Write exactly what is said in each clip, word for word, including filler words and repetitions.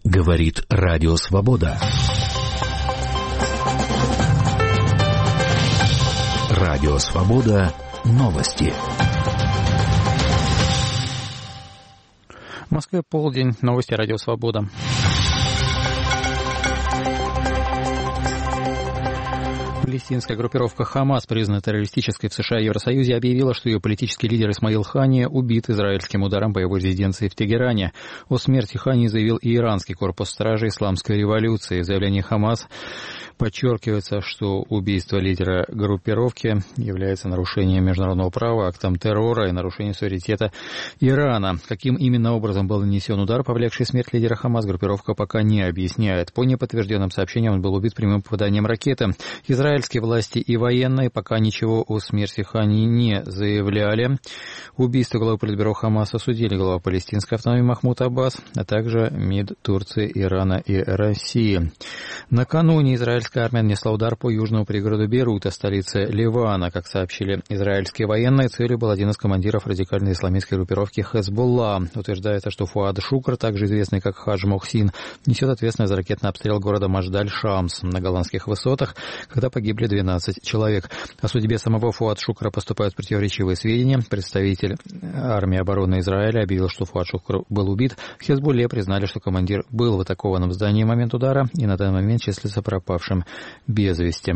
Говорит Радио Свобода. Радио Свобода. Новости. В Москве полдень. Новости Радио Свобода. Палестинская группировка «Хамас», признанная террористической в США и Евросоюзе, объявила, что ее политический лидер Исмаил Хания убит израильским ударом по его резиденции в Тегеране. О смерти Хании заявил и иранский корпус стражи исламской революции. В заявлении «Хамас» подчеркивается, что убийство лидера группировки является нарушением международного права, актом террора и нарушением суверенитета Ирана. Каким именно образом был нанесен удар, повлекший смерть лидера «Хамас», группировка пока не объясняет. По неподтвержденным сообщениям, он был убит прямым попаданием ракеты. Израильские власти и военные пока ничего о смерти Хани не заявляли. Убийство главы политбюро «Хамас» осудили глава палестинской автономии Махмуд Аббас, а также МИД Турции, Ирана и России. Накануне израильская армия нанесла удар по южному пригороду Бейрута, столице Ливана. Как сообщили израильские военные, целью был один из командиров радикальной исламистской группировки Хезболла. Утверждается, что Фуад Шукр, также известный как Хадж Мохсин, несет ответственность за ракетный обстрел города Мадждаль-Шамс на голландских высотах, когда погибли двенадцать человек. О судьбе самого Фуад Шукра поступают противоречивые сведения. Представитель армии обороны Израиля объявил, что Фуад Шукр был убит. В Хезболле признали, что командир был в атакованном здании в момент удара и на данный момент числится пропавшим без вести.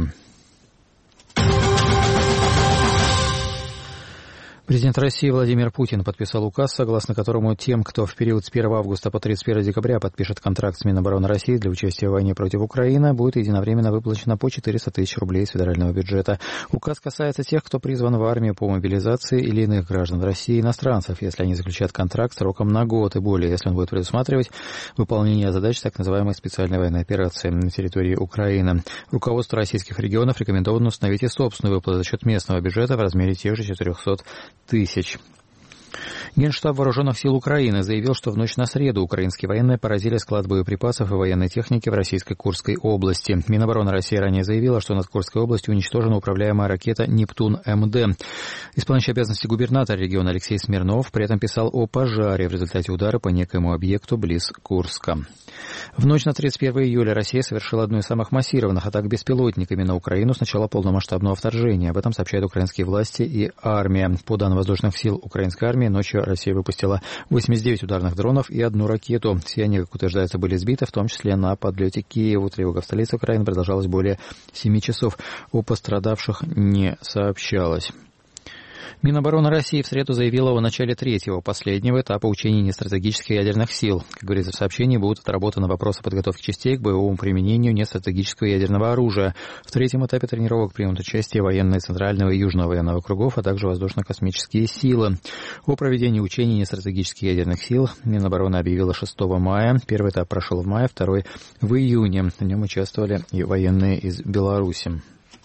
Президент России Владимир Путин подписал указ, согласно которому тем, кто в период с первого августа по тридцать первое декабря подпишет контракт с Минобороны России для участия в войне против Украины, будет единовременно выплачено по четыреста тысяч рублей из федерального бюджета. Указ касается тех, кто призван в армию по мобилизации, или иных граждан России, иностранцев, если они заключат контракт сроком на год и более, если он будет предусматривать выполнение задач так называемой специальной военной операции на территории Украины. Руководству российских регионов рекомендовано установить и собственную выплату за счет местного бюджета в размере тех же четырехсот тысяч. Генштаб Вооруженных сил Украины заявил, что в ночь на среду украинские военные поразили склад боеприпасов и военной техники в российской Курской области. Минобороны России ранее заявила, что над Курской областью уничтожена управляемая ракета «Нептун-МД». Исполняющий обязанности губернатора региона Алексей Смирнов при этом писал о пожаре в результате удара по некоему объекту близ Курска. В ночь на тридцать первое июля Россия совершила одну из самых массированных атак беспилотниками на Украину с начала полномасштабного вторжения. Об этом сообщают украинские власти и армия. По данным воздушных сил украинской армии, ночью Россия выпустила восемьдесят девять ударных дронов и одну ракету. Все они, как утверждается, были сбиты, в том числе на подлете к Киеву. Тревога в столице Украины продолжалась более семи часов. О пострадавших не сообщалось. Минобороны России в среду заявила о начале третьего, последнего этапа учений нестратегических ядерных сил. Как говорится в сообщении, будут отработаны вопросы подготовки частей к боевому применению нестратегического ядерного оружия. В третьем этапе тренировок примут участие военные Центрального и Южного военного округов, а также воздушно-космические силы. О проведении учений нестратегических ядерных сил Минобороны объявила шестого мая. Первый этап прошел в мае, второй в июне. В нем участвовали и военные из Беларуси.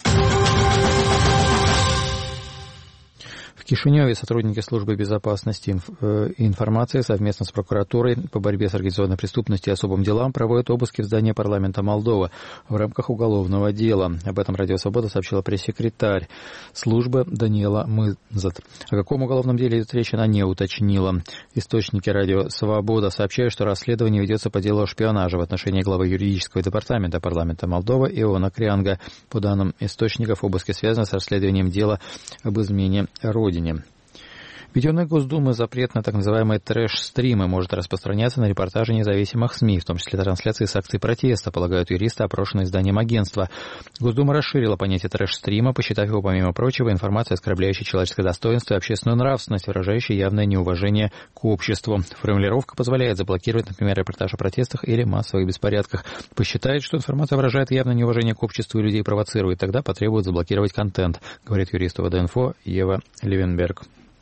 В Кишиневе сотрудники службы безопасности и информации совместно с прокуратурой по борьбе с организованной преступностью и особым делам проводят обыски в здании парламента Молдовы в рамках уголовного дела. Об этом Радио Свобода сообщила пресс-секретарь службы Даниэла Мызат. О каком уголовном деле идет речь, она не уточнила. Источники Радио Свобода сообщают, что расследование ведется по делу о шпионаже в отношении главы юридического департамента парламента Молдовы Иона Крянга. По данным источников, обыски связаны с расследованием дела об измене Родине. Введенный Госдумой запрет на так называемые трэш-стримы может распространяться на репортажи независимых СМИ, в том числе трансляции с акций протеста, полагают юристы, опрошенные изданием агентства. Госдума расширила понятие трэш-стрима, посчитав его, помимо прочего, информацией, оскорбляющей человеческое достоинство и общественную нравственность, выражающей явное неуважение к обществу. Формулировка позволяет заблокировать, например, репортаж о протестах или массовых беспорядках. Посчитает, что информация выражает явное неуважение к обществу и людей провоцирует, тогда потребует заблокировать контент, говорит юрист ОВД-Инфо Ева Левенберг.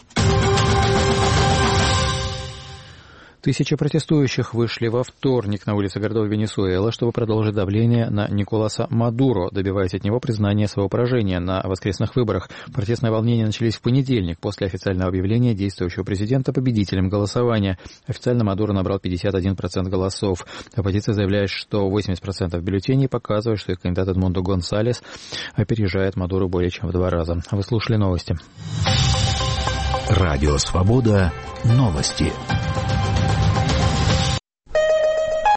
Тысячи протестующих вышли во вторник на улицы городов Венесуэлы, чтобы продолжить давление на Николаса Мадуро, добиваясь от него признания своего поражения на воскресных выборах. Протестные волнения начались в понедельник, после официального объявления действующего президента победителем голосования. Официально Мадуро набрал пятьдесят один процент голосов. Оппозиция заявляет, что восемьдесят процентов бюллетеней показывают, что их кандидат Эдмундо Гонсалес опережает Мадуро более чем в два раза. Вы слушали новости. Радио Свобода. Новости.